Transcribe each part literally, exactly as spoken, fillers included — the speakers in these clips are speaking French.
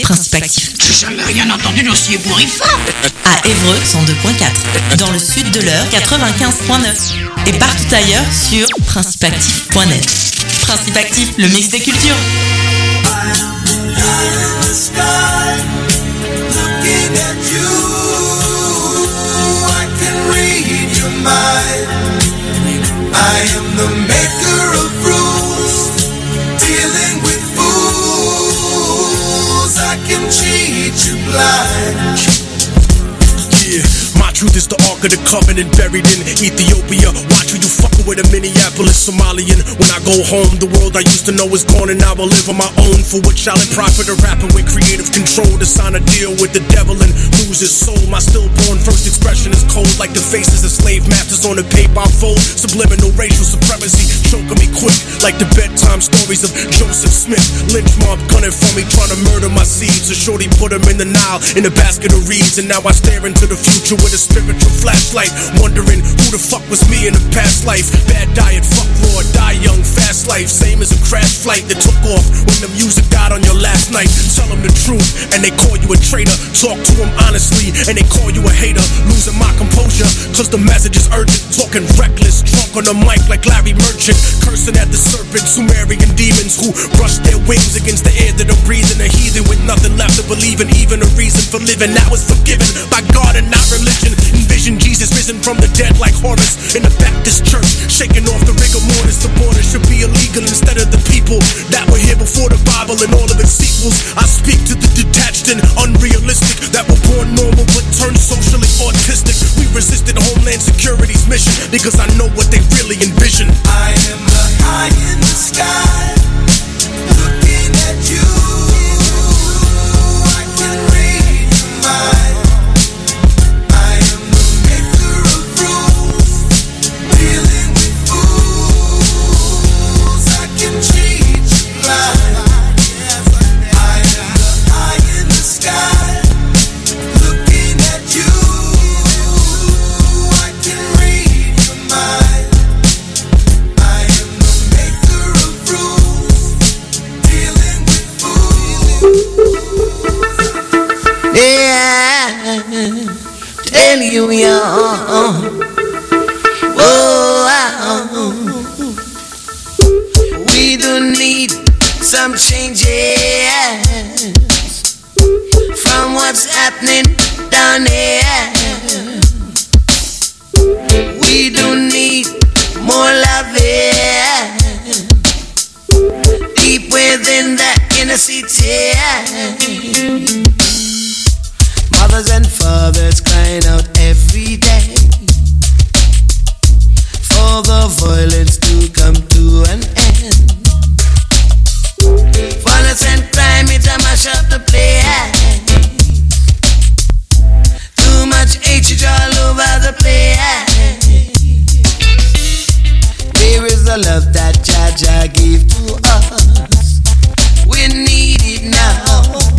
Principe Actif. J'ai jamais rien entendu d'aussi ébouriffant. À Évreux, cent deux point quatre. Dans le sud de l'Eure, quatre-vingt-quinze point neuf. Et partout ailleurs sur principe actif point net. Principe Actif, le mix des cultures. I am the maker of rules, dealing with fools. I can cheat you blind. Yeah, my truth is the Ark of the Covenant buried in Ethiopia. Watch who you fucking with, a Minneapolis Somalian. When I go home, the world I used to know is gone, and now I live on my own. For what shall it profit a rapper with creative control to sign a deal with the devil and lose his soul? My stillborn first expression is cold, like the faces of slave masters on the paper I fold. Subliminal racial supremacy choking me quick, like the bedtime stories of Joseph Smith. Lynch mob gunning for me, trying to murder my seeds. So shorty put him in the Nile in a basket of reeds, and now I stare into the future with a spiritual flashlight, wondering who the fuck was me in a past life. Bad diet, fuck raw, die young, fast life, same as a crash flight that took off when the music died on your last night. Tell them the truth and they call you a traitor. Talk to them honestly and they call you a hater. Losing my composure cause the message is urgent. Talking reckless, drunk on the mic like Larry Merchant, cursing at the serpent, Sumerian demons who brush their wings against the air that I'm breathing. A heathen with nothing left to believe in, even a reason for living. Now it's forgiven by God and not religion. Envision Jesus risen from the dead like Horus in the Baptist church, shaking off the rigor mortis. The border should be illegal instead of the people that were here before the Bible and all of its sequels. I speak to the detached and unrealistic that were born normal but turned socially autistic. We resisted Homeland Security's mission because I know what they really envision. I am the eye in the sky, looking at you. I can read your mind. Tell you, young, oh, we do need some changes from what's happening down here. We do need more loving deep within the inner city. Mothers and fathers crying out every day for the violence to come to an end. Violence and crime, it a mash up the place. Too much hatred all over the place. Where is the love that Jah Jah gave to us? We need it now.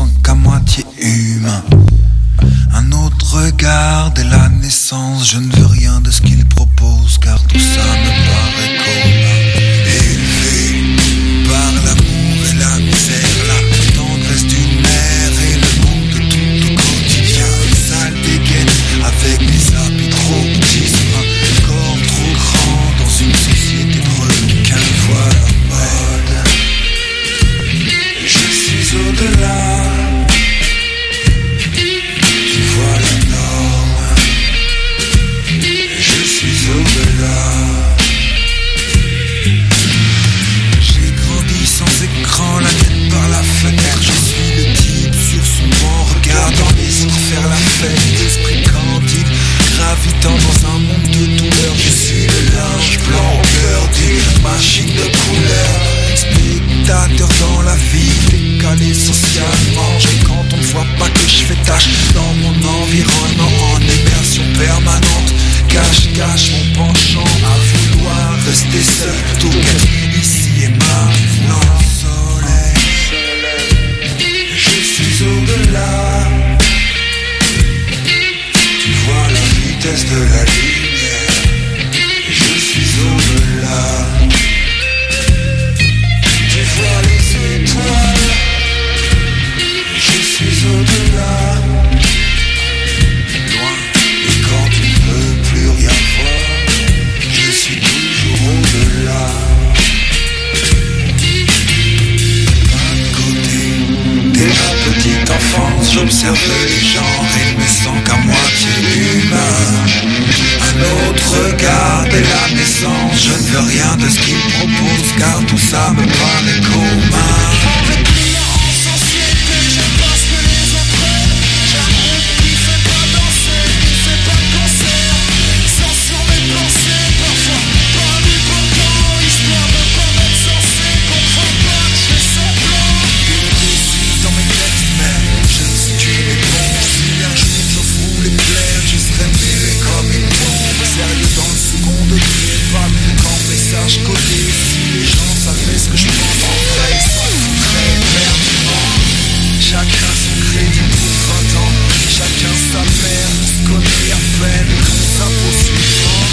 sont qu'à moitié humains. Un autre regard dès la naissance, je ne veux rien de ce qu'il propose, car tout ça me paraît commun. Élevé par l'amour et la misère, la tendresse d'une mère et le manque de tout au quotidien. Une sale dégaine avec des habits trop petits, un corps trop grand dans une société de requins. Vois la mode, je suis au-delà. Tu vois la norme, je suis au-delà. J'ai grandi sans écran, la tête par la fenêtre. Je suis le type sur son banc, regardant les autres faire la fête. L'esprit candide, gravitant dans un monde de douleur. Je suis le linge blanc au cœur d'une machine de couleur. Spectateur dans la vie, décalé socialement. Et quand on ne voit pas que je fais tâche dans mon environnement, en immersion permanente, cache-cache mon penchant à vouloir rester seul plutôt qu'être ici et maintenant. Soleil, je suis au-delà. Tu vois la vitesse de la lumière, je suis au-delà. Tu vois les étoiles, je suis au-delà. Loin, et quand tu ne peux plus rien voir, je suis toujours au-delà. D'un côté, dès ma petite enfance, j'observe les gens et me sens qu'à moitié humain. Un autre regard dès la naissance, je ne veux rien de ce qu'il propose, car tout ça me paraît commun. Avec lui en société, j'aime pas ce que les autres aiment. J'ai un groupe qui fait pas danser, qui fait pas de concert. Sans sur mes pensées, parfois pas du pourtant, histoire de pas m'être censé, comprends pas que je fais semblant. Indécis dans mes textes, mais je ne sais tu les bons. Si un jour je fous les plaies, je serai mêlé comme une bombe. Sérieux dans le second degré, pas quand message codé. Si les gens savaient ce que je pense en vrai, ils s'en foutraient éperdument. Chacun son crédit pour vingt ans, chacun sa mère, on se connaît à peine, comme ça pour suivant.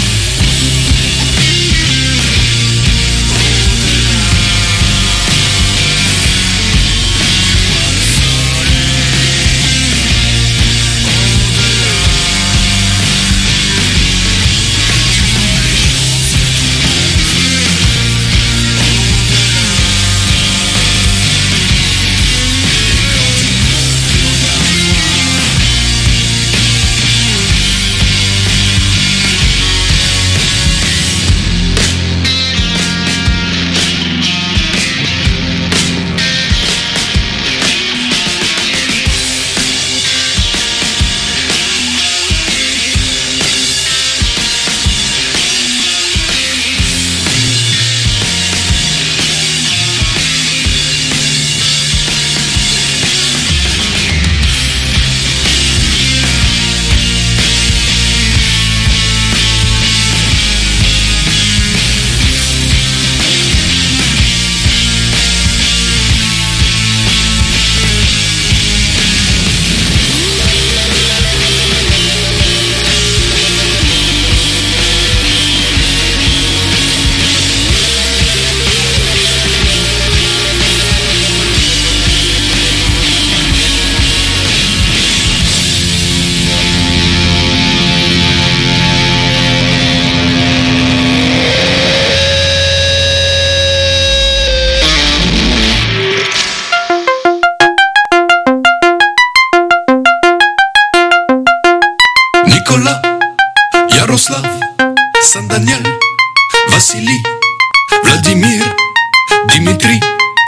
Nicolas, Yaroslav, San Daniel, Vassili, Vladimir, Dimitri,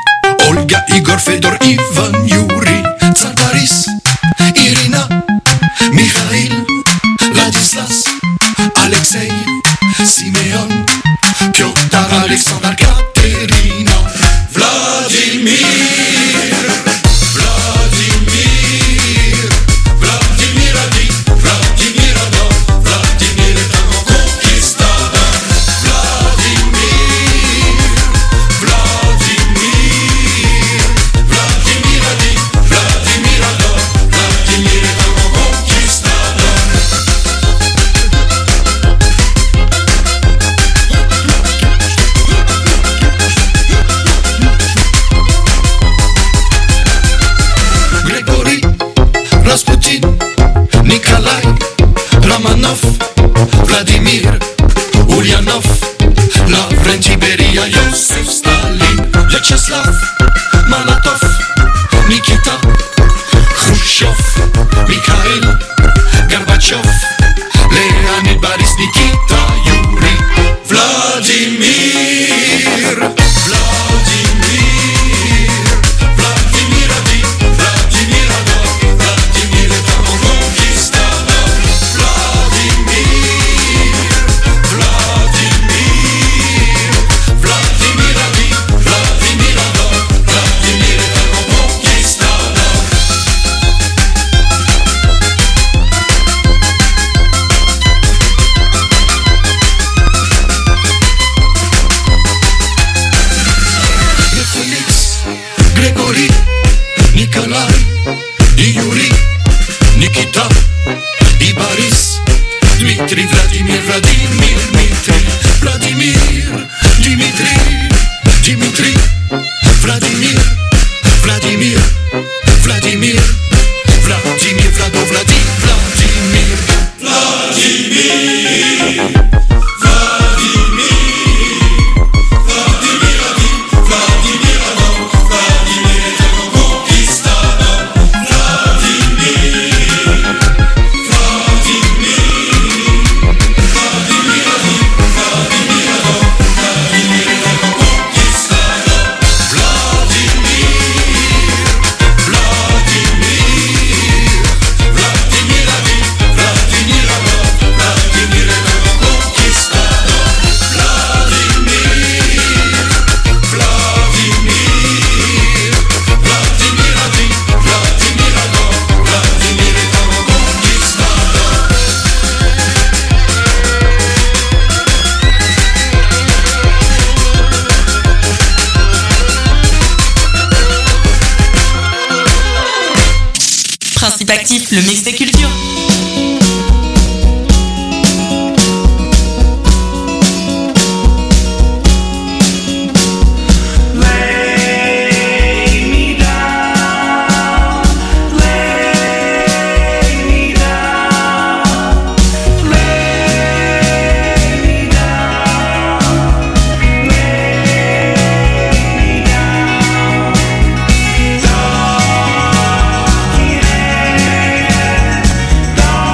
Olga, Igor, Fedor, Ivan, Yuri, Tsar Boris, Irina, Mikhail, Ladislas, Alexei, Simeon, Piotr, Alexandre, Katerina, Vladimir. Vladimir est un grand conquistador. Vladimir. Václav, Malatov, Nikita, Khrushchev, Mikhail, Gorbachev, Leonid, Boris, Nikita, Yuri, Vladimir, Vladimir, Vladimir a dit, Vladimir adore, Vladimir est un bon conquistador, Vladimir, Vladimir, Vladimir a dit, Vladimir adore, Vladimir est un bon conquistador. Félix, Grégory, Nikolai, Yuri, Nikita, Boris, Dmitri, Vladimir, Vladimir, Dmitri, Vladimir, Dimitri, Dimitri, Vladimir, Vladimir, Vladimir, Vladimir, Vlado, Vladi, Vladimir, Vladimir, Vladimir. Principe actif, le mix des cultures. Down.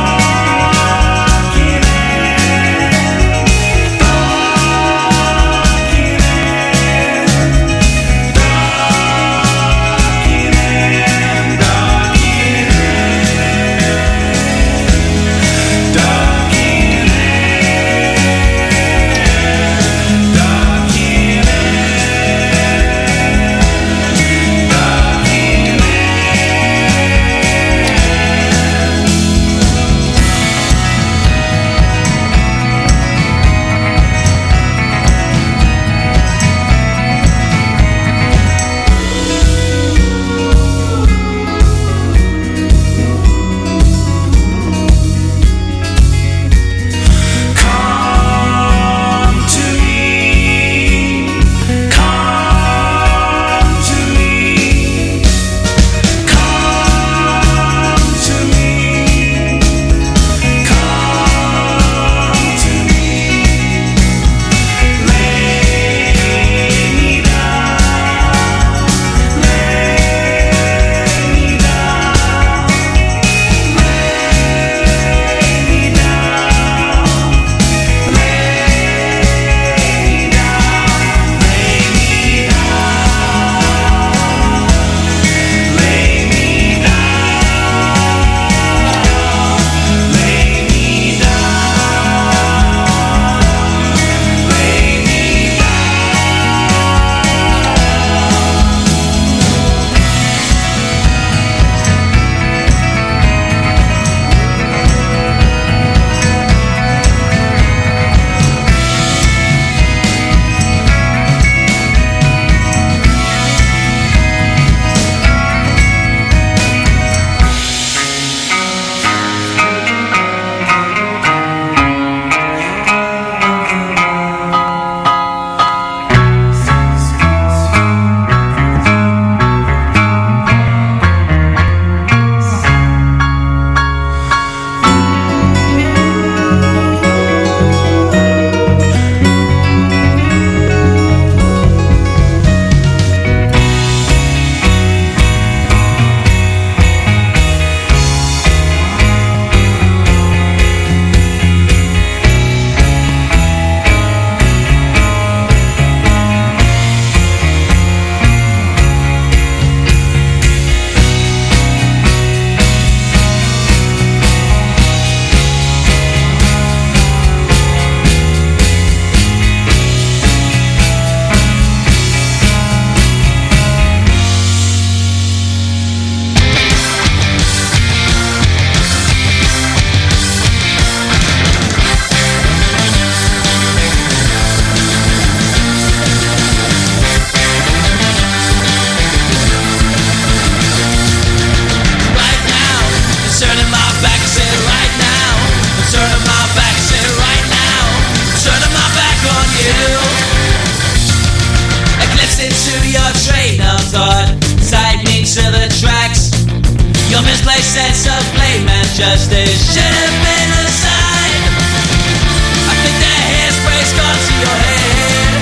place sense of blame and justice should have been assigned. I think that hairspray's gone to your head.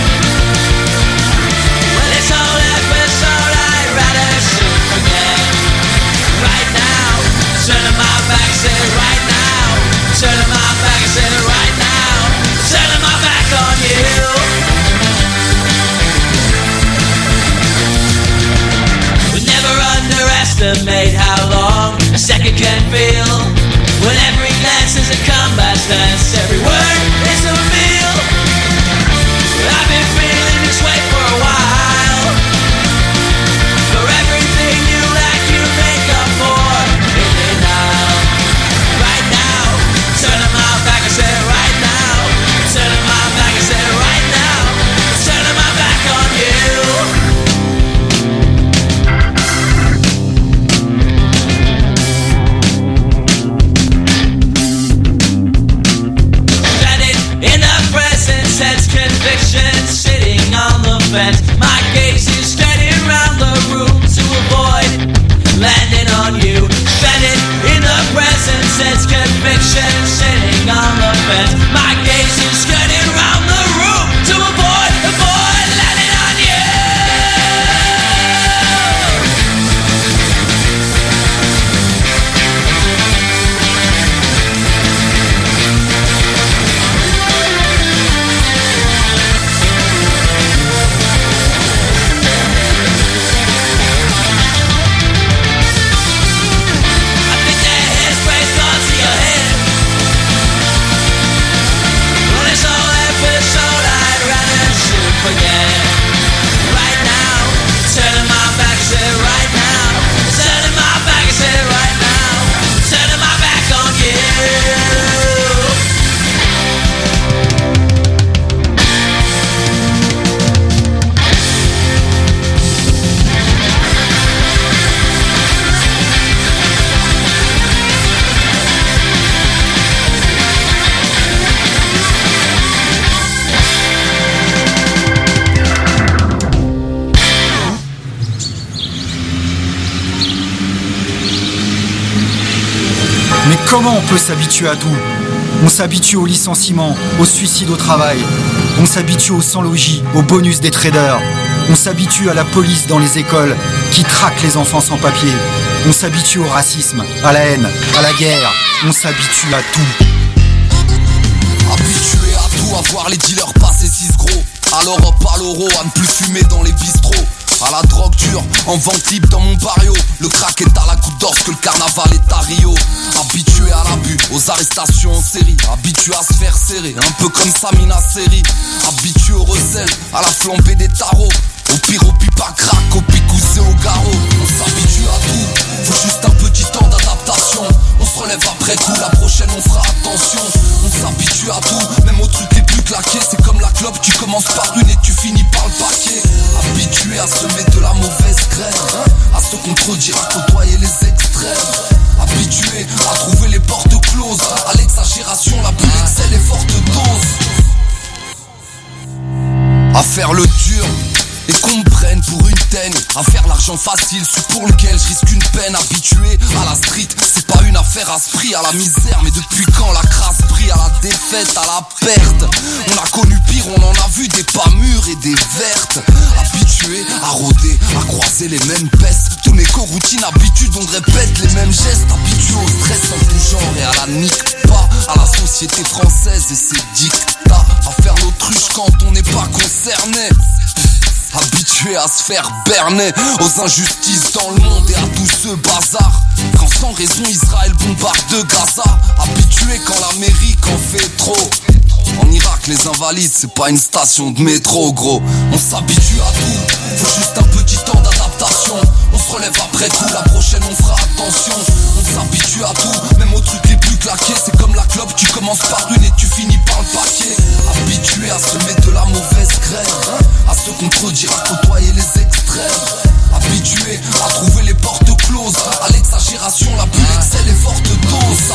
Well, this whole episode I'd rather shoot forget. Right now, turning my back, say right now. Turning my back, say right now. Turning my back on you. We never underestimate how long a second can feel. When every glance is a combat stance, every word is a meal. I've been feeling this way for a while. For everything you lack, you make up for in denial. Right now, turning my back, I say right now. Turning my back, I say right now. Turning my back on you. Sense conviction sitting on the fence. My gaze is straight around the room to avoid landing on you. Stranded in the present sense conviction sitting on the fence. My gaze is straight around the room to avoid, avoid landing on you. Mais comment on peut s'habituer à tout ? On s'habitue au licenciement, au suicide au travail. On s'habitue au sans-logis, au bonus des traders. On s'habitue à la police dans les écoles qui traque les enfants sans papier. On s'habitue au racisme, à la haine, à la guerre. On s'habitue à tout. Habitué à tout, à voir les dealers passer six gros. À l'Europe, à l'euro, à ne plus fumer dans les bistrots. À la drogue dure, en vente libre dans mon barrio. Le crack est à la goutte d'or, que le carnaval est à Rio. Habitué à l'abus, aux arrestations en série. Habitué à se faire serrer, un peu comme Samina Seri. Habitué au recel, à la flambée des tarots. Au pire, au pipe à crack, au picoussé au garrot. On s'habitue à tout, faut juste un petit temps d'adaptation. On se relève après coup, la prochaine on fera attention. On s'habitue à tout, même aux trucs les plus claqués. C'est comme la clope, tu commences par une et tu finis par le paquet. Habitué à semer de la mauvaise graine, hein, à se contredire, à côtoyer les extrêmes. Habitué à trouver les portes closes, à l'exagération, la plus excelle et forte dose. À faire le dur et qu'on me prenne pour une teigne, à faire l'argent facile, celui pour lequel je risque une peine. Habitué à la street, c'est pas une affaire à ce prix, à la misère, mais depuis quand la crasse brille, à la défaite, à la perte. On a connu pire, on en a vu des pas mûres et des vertes. Habitué à rôder, à croiser les mêmes pestes, tous mes co-routines, habitudes, on répète les mêmes gestes. Habitué au stress en tout genre et à la nique pas, à la société française et ses dictats, à faire l'autruche quand on n'est pas concerné. Habitué à se faire berner aux injustices dans le monde et à tout ce bazar. Quand sans raison Israël bombarde Gaza. Habitué quand l'Amérique en fait trop. En Irak les invalides c'est pas une station de métro gros. On s'habitue à tout, faut juste un petit temps d'adaptation. On se relève après coup, la prochaine on fera attention. On s'habitue à tout, même aux trucs les plus claqués. C'est comme la clope, tu commences par une et tu finis par le paquet. Habitué à se mettre de la mauvaise graine, hein, à se contredire, à côtoyer les extrêmes. Habitué à trouver les portes closes, à l'exagération, la plus excelle et forte dose. On s'habitue à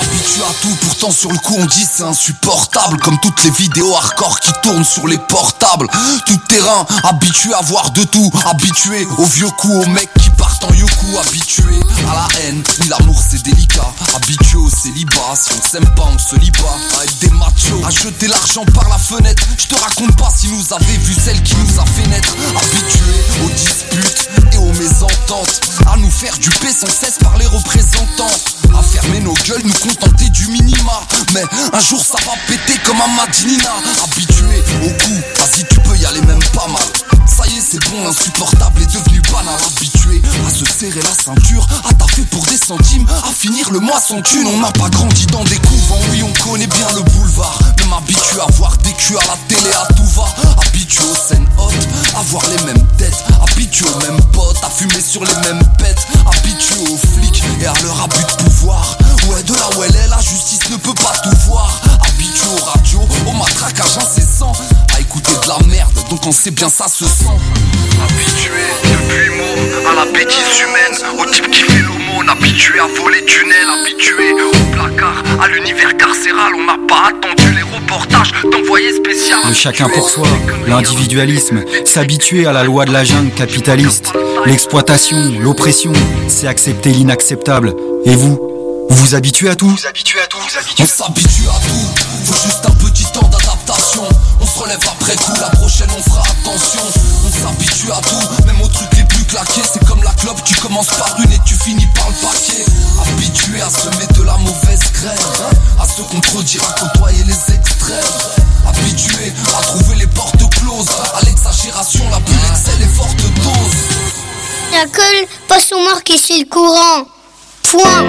à tout, pourtant sur le coup on dit c'est insupportable. Comme toutes les vidéos hardcore qui tournent sur les portables. Tout terrain, habitué à voir de tout. Habitué aux vieux coups, aux mecs qui partent en yoku. Habitué à la haine, oui l'amour c'est délicat. Habitué au célibat, si on s'aime pas on se lie pas. À être des machos, à jeter l'argent par la fenêtre. Je te raconte pas si nous avait vu celle qui nous a fait naître. Habitué aux disputes et aux mésententes. À nous faire duper sans cesse par les représentants. À fermer nos gueules, nous contenter du minima. Mais un jour ça va péter comme un Madinina. Habitué au coup, vas-y tu peux y aller même pas mal. Ça y est c'est bon, l'insupportable est devenu banal. Habitué à se serrer la ceinture, à taffer pour des centimes, à finir le mois sans thune. On n'a pas grandi dans des couvents, oui on connaît bien le boulevard. Même habitué à voir des culs à la télé à tout va. Habitué aux scènes hautes, à voir les mêmes têtes. Habitué aux mêmes potes, à fumer sur les mêmes pètes. Habitué aux flics et à leur abus de pouvoir. Ouais de là où elle est, la justice ne peut pas tout voir. Habitué aux radios, au matraquage incessant. À écouter de la merde, donc on sait bien ça se sent. Habitué depuis môme à la bêtise humaine, au type qui fait l'aumône. Habitué à voler tunnels, habitué au placard, à l'univers carcéral. On n'a pas attendu les reportages d'envoyés spécial. Le chacun pour soi, l'individualisme, s'habituer à la loi de la jungle capitaliste. L'exploitation, l'oppression, c'est accepter l'inacceptable. Et vous, vous vous habituez à tout? Vous habituez à tout, vous habituez. On s'habitue à tout, faut juste un petit temps d'adaptation. On se relève après coup, la prochaine on fera attention. On s'habitue à tout, même aux trucs les plus claqués. C'est comme la clope, tu commences par une et tu finis par le paquet. Habitué à semer de la mauvaise graine, à se contredire, à côtoyer les extrêmes. Habitué à trouver les portes closes, à l'exagération, la plus l'excès, les fortes doses. La colle passe au marqué, c'est le courant. Point.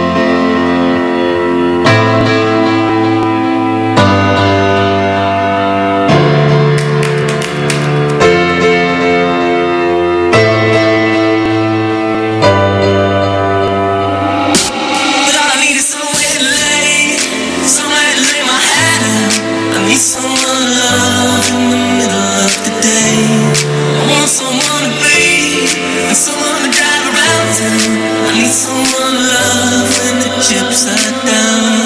Someone love in the middle of the day. I want someone to be and someone to drive around town. I need someone love when the chips are down.